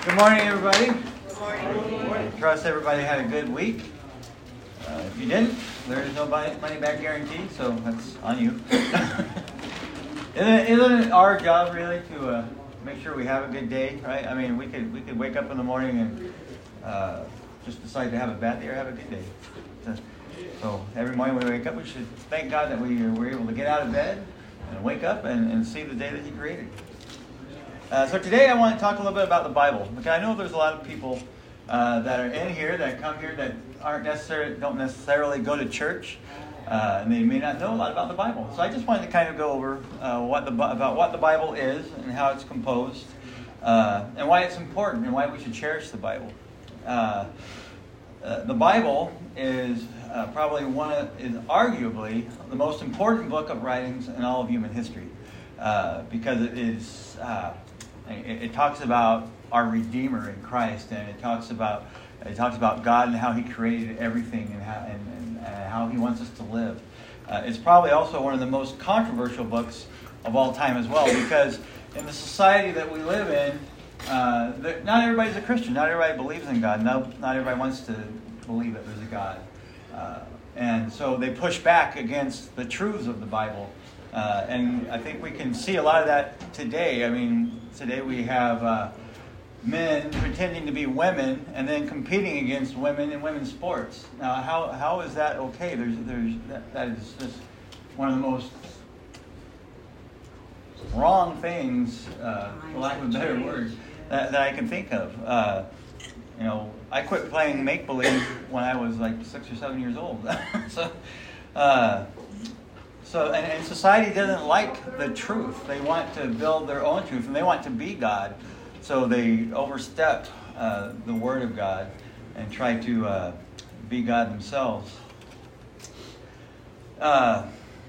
Good morning, everybody. Good morning. Trust everybody had a good week. If you didn't, there is no money back guarantee, so that's on you. Isn't it our job really to make sure we have a good day, right? I mean, we could wake up in the morning and just decide to have a bad day or have a good day. So every morning when we wake up, we should thank God that we were able to get out of bed and wake up and see the day that He created. So today I want to talk a little bit about the Bible, because I know there's a lot of people that are in here, that come here, that don't necessarily go to church, and they may not know a lot about the Bible. So I just wanted to kind of go over about what the Bible is and how it's composed, and why it's important and why we should cherish the Bible. The Bible is arguably the most important book of writings in all of human history, because it is. It talks about our Redeemer in Christ, and it talks about God and how He created everything and how He wants us to live. It's probably also one of the most controversial books of all time as well, because in the society that we live in, not everybody's a Christian. Not everybody believes in God. Not everybody wants to believe that there's a God. And so they push back against the truths of the Bible. And I think we can see a lot of that today. I mean, today we have men pretending to be women and then competing against women in women's sports. Now, how is that okay? That is just one of the most wrong things, for lack of a better word, that I can think of. I quit playing make-believe when I was like 6 or 7 years old. And society doesn't like the truth. They want to build their own truth, and they want to be God. So they overstep the Word of God and try to be God themselves. And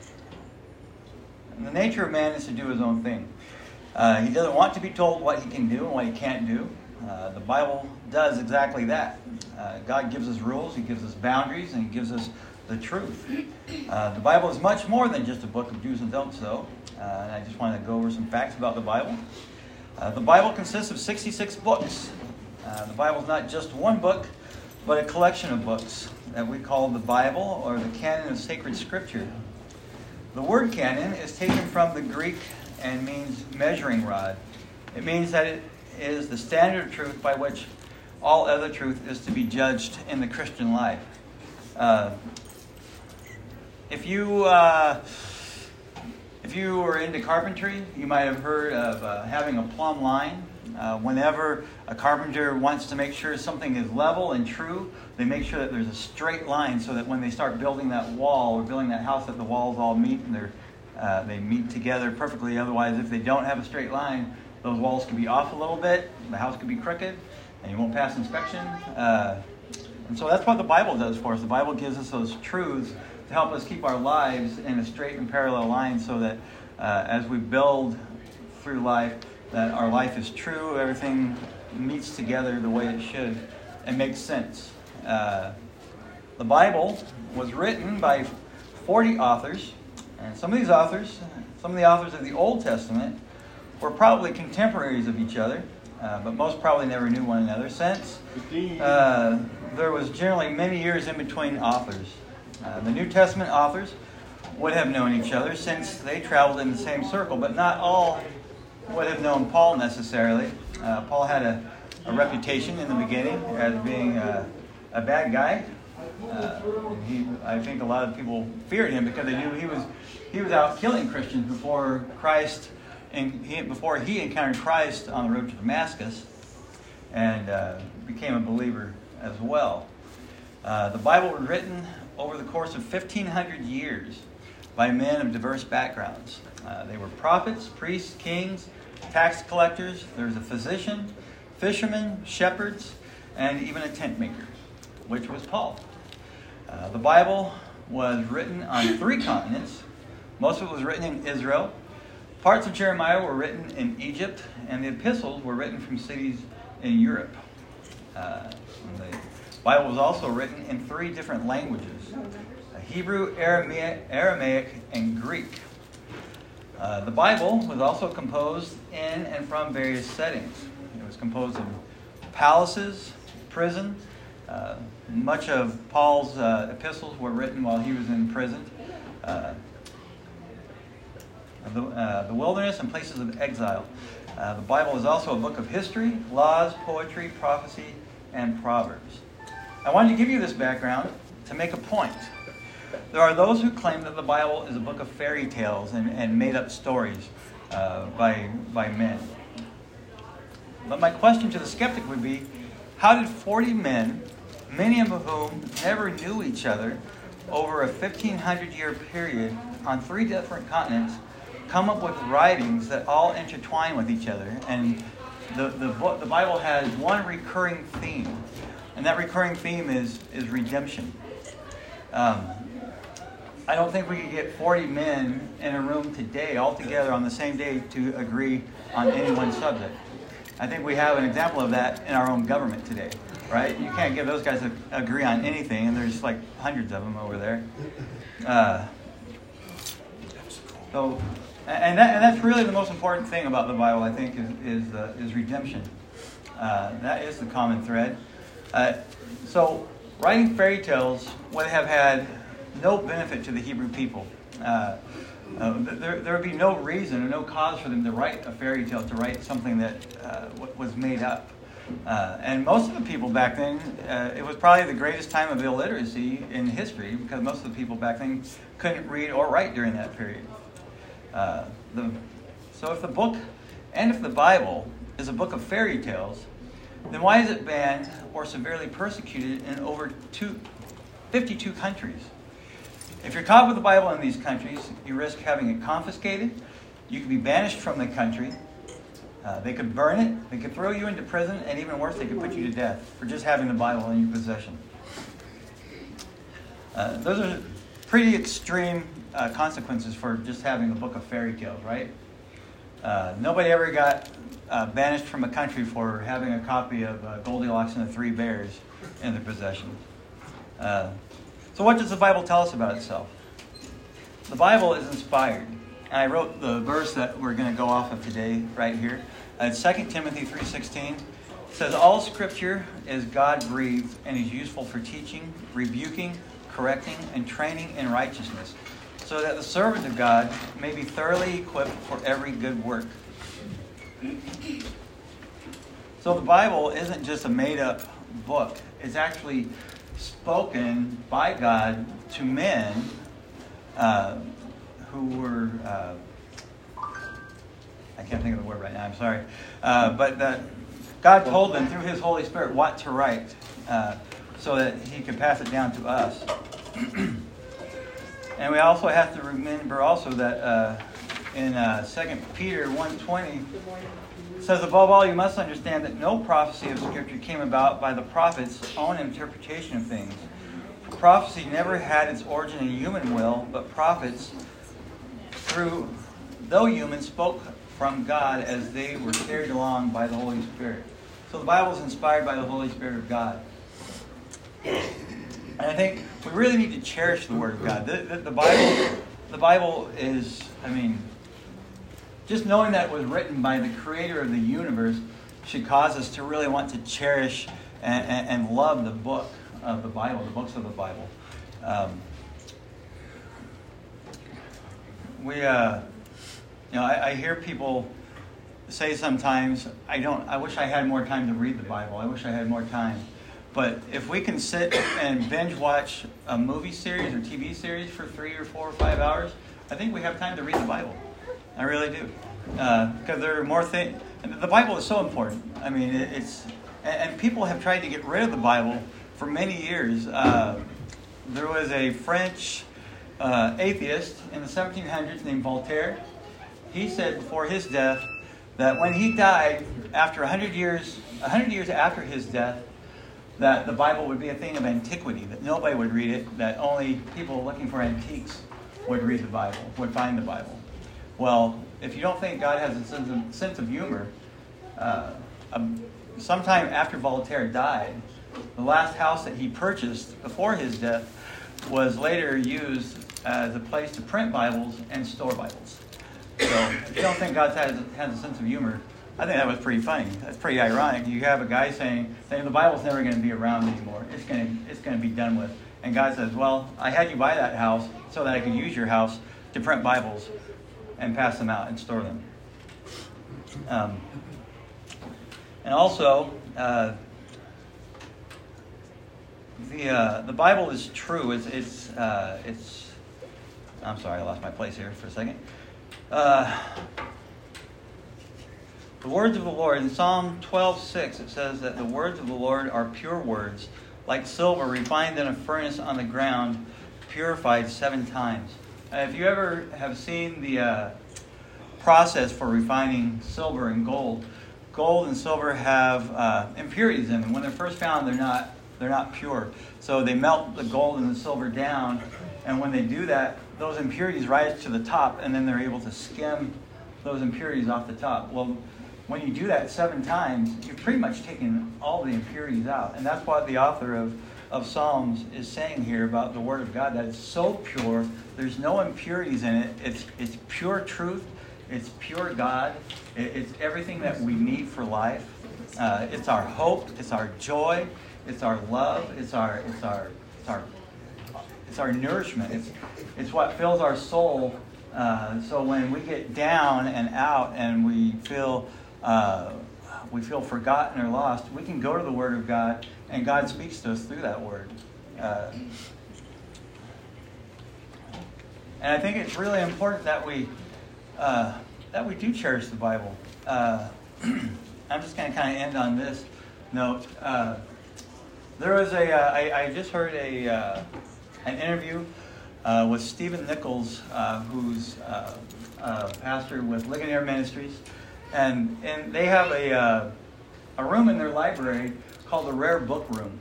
the nature of man is to do his own thing. He doesn't want to be told what he can do and what he can't do. The Bible does exactly that. God gives us rules, He gives us boundaries, and He gives us the truth. The Bible is much more than just a book of do's and don'ts, though. And I just want to go over some facts about the Bible. The Bible consists of 66 books. The Bible is not just one book, but a collection of books that we call the Bible, or the canon of sacred scripture. The word canon is taken from the Greek and means measuring rod. It means that it is the standard of truth by which all other truth is to be judged in the Christian life. If you were into carpentry, you might have heard of having a plumb line. Whenever a carpenter wants to make sure something is level and true, they make sure that there's a straight line, so that when they start building that wall or building that house, that the walls all meet and they meet together perfectly. Otherwise, if they don't have a straight line, those walls could be off a little bit, the house could be crooked, and you won't pass inspection. And so that's what the Bible does for us. The Bible gives us those truths to help us keep our lives in a straight and parallel line, so that as we build through life, that our life is true, everything meets together the way it should, and makes sense. The Bible was written by 40 authors, and some of the authors of the Old Testament were probably contemporaries of each other, but most probably never knew one another, since there was generally many years in between authors. The New Testament authors would have known each other, since they traveled in the same circle, but not all would have known Paul necessarily. Paul had a reputation in the beginning as being a bad guy. I think a lot of people feared him because they knew he was out killing Christians before Christ, and before he encountered Christ on the road to Damascus, and became a believer as well. The Bible was written over the course of 1,500 years by men of diverse backgrounds. They were prophets, priests, kings, tax collectors. There was a physician, fishermen, shepherds, and even a tent maker, which was Paul. The Bible was written on 3 continents. Most of it was written in Israel. Parts of Jeremiah were written in Egypt, and the epistles were written from cities in Europe. The Bible was also written in 3 different languages: Hebrew, Aramaic, and Greek. The Bible was also composed in and from various settings. It was composed of palaces, prison. Much of Paul's epistles were written while he was in prison. The wilderness and places of exile. The Bible is also a book of history, laws, poetry, prophecy, and proverbs. I wanted to give you this background to make a point. There are those who claim that the Bible is a book of fairy tales and made-up stories by men. But my question to the skeptic would be, how did 40 men, many of whom never knew each other, over a 1,500-year period on 3 different continents, come up with writings that all intertwine with each other? And the Bible has one recurring theme, and that recurring theme is redemption. I don't think we could get 40 men in a room today, all together on the same day, to agree on any one subject. I think we have an example of that in our own government today, right? You can't get those guys to agree on anything, and there's like hundreds of them over there. And that's really the most important thing about the Bible, I think, is redemption. That is the common thread. So writing fairy tales would have had no benefit to the Hebrew people. There would be no reason or no cause for them to write a fairy tale, to write something that was made up. And most of the people back then, it was probably the greatest time of illiteracy in history, because most of the people back then couldn't read or write during that period. So if the Bible is a book of fairy tales, then why is it banned or severely persecuted in over 52 countries? If you're caught with the Bible in these countries, you risk having it confiscated. You could be banished from the country. They could burn it. They could throw you into prison. And even worse, they could put you to death for just having the Bible in your possession. Those are pretty extreme consequences for just having a book of fairy tales, right? Nobody ever got banished from a country for having a copy of Goldilocks and the Three Bears in their possession. So what does the Bible tell us about itself? The Bible is inspired. And I wrote the verse that we're going to go off of today right here. It's 2 Timothy 3:16. It says, all Scripture is God-breathed and is useful for teaching, rebuking, correcting, and training in righteousness, so that the servant of God may be thoroughly equipped for every good work. So the Bible isn't just a made-up book. It's actually spoken by God to men who were, I can't think of the word right now, I'm sorry, but that God told them through His Holy Spirit what to write so that He could pass it down to us. And we also have to remember also that in 2 Peter 1:20, it says, above all, you must understand that no prophecy of Scripture came about by the prophet's own interpretation of things. For prophecy never had its origin in human will, but prophets, though human, spoke from God as they were carried along by the Holy Spirit. So the Bible is inspired by the Holy Spirit of God. And I think we really need to cherish the Word of God. The Bible is, just knowing that it was written by the Creator of the universe should cause us to really want to cherish and love the book of the Bible, the books of the Bible. I hear people say sometimes, I wish I had more time to read the Bible. I wish I had more time. But if we can sit and binge watch a movie series or TV series for 3 or 4 or 5 hours, I think we have time to read the Bible. I really do. Because there are more things. The Bible is so important. And people have tried to get rid of the Bible for many years. There was a French atheist in the 1700s named Voltaire. He said before his death that when he died, after 100 years after his death, that the Bible would be a thing of antiquity, that nobody would read it, that only people looking for antiques would read the Bible, would find the Bible. Well, if you don't think God has a sense of humor, sometime after Voltaire died, the last house that he purchased before his death was later used as a place to print Bibles and store Bibles. So if you don't think God has a sense of humor, I think that was pretty funny. That's pretty ironic. You have a guy saying the Bible's never going to be around anymore. It's going to be done with. And God says, well, I had you buy that house so that I could use your house to print Bibles and pass them out and store them. And also, the Bible is true. It's I'm sorry, I lost my place here for a second. The words of the Lord, in Psalm 12:6, it says that the words of the Lord are pure words, like silver refined in a furnace on the ground, purified 7 times. If you ever have seen the process for refining silver and gold and silver have impurities in them. When they're first found, they're not pure. So they melt the gold and the silver down, and when they do that, those impurities rise to the top, and then they're able to skim those impurities off the top. Well, when you do that 7 times, you're pretty much taking all the impurities out. And that's what the author of Psalms is saying here about the Word of God, that it's so pure, there's no impurities in it. It's pure truth. It's pure God. It's everything that we need for life. It's our hope. It's our joy. It's our love. It's our nourishment. It's what fills our soul. So when we get down and out and we feel forgotten or lost, we can go to the Word of God, and God speaks to us through that Word. And I think it's really important that we do cherish the Bible. I'm just going to kind of end on this note. There was I just heard an interview with Stephen Nichols, who's a pastor with Ligonier Ministries, and they have a room in their library called the Rare Book Room.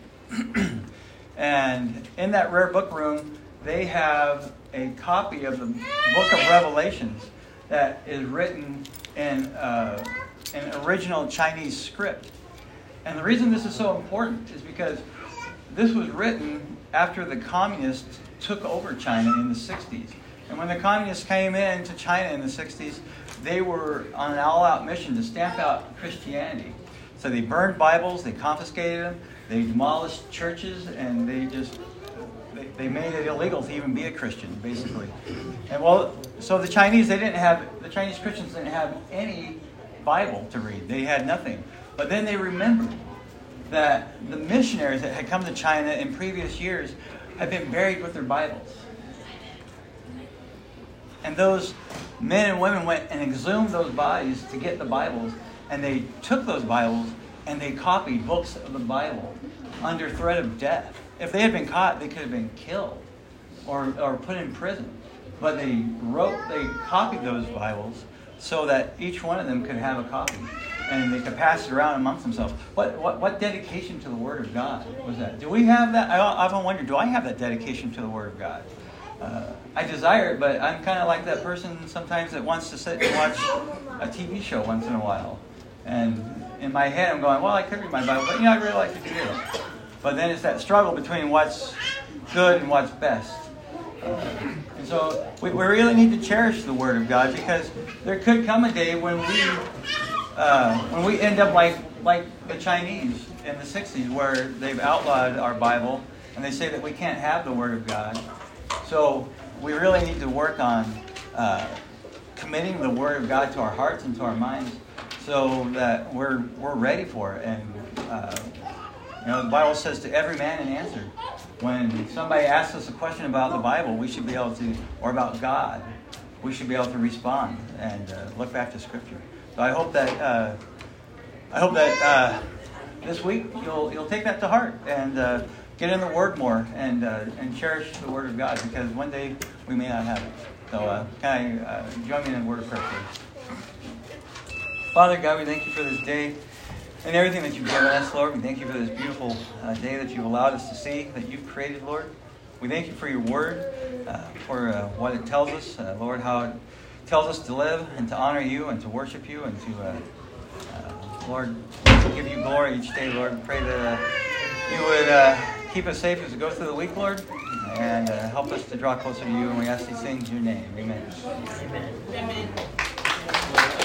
And in that Rare Book Room, they have a copy of the Book of Revelations that is written in an original Chinese script. And the reason this is so important is because this was written after the communists took over China in the 60s. And when the communists came into China in the 60s, they were on an all-out mission to stamp out Christianity. So they burned Bibles, they confiscated them, they demolished churches, and they made it illegal to even be a Christian, basically. And so the Chinese Christians didn't have any Bible to read. They had nothing. But then they remembered that the missionaries that had come to China in previous years had been buried with their Bibles. And those men and women went and exhumed those bodies to get the Bibles, and they took those Bibles and they copied books of the Bible under threat of death. If they had been caught, they could have been killed or put in prison. But they copied those Bibles so that each one of them could have a copy, and they could pass it around amongst themselves. What dedication to the Word of God was that? Do we have that? I often wonder, do I have that dedication to the Word of God? I desire it, but I'm kind of like that person sometimes that wants to sit and watch a TV show once in a while. And in my head, I'm going, well, I could read my Bible, but I'd really like to do this. But then it's that struggle between what's good and what's best. And so we really need to cherish the Word of God, because there could come a day when we end up like the Chinese in the 60s, where they've outlawed our Bible and they say that we can't have the Word of God. So we really need to work on committing the Word of God to our hearts and to our minds, so that we're ready for it. And the Bible says, to every man an answer. When somebody asks us a question about the Bible, we should be able to, or about God, we should be able to respond and look back to Scripture. So I hope that this week you'll take that to heart and get in the Word more and cherish the Word of God, because one day we may not have it. So can I join me in a word of prayer, please? Father God, we thank you for this day and everything that you've given us, Lord. We thank you for this beautiful day that you've allowed us to see, that you've created, Lord. We thank you for your word, for what it tells us, Lord, how it tells us to live and to honor you and to worship you and to, Lord, give you glory each day, Lord. We pray that you would keep us safe as we go through the week, Lord, and help us to draw closer to you. And we ask these things in your name. Amen. Amen. Amen.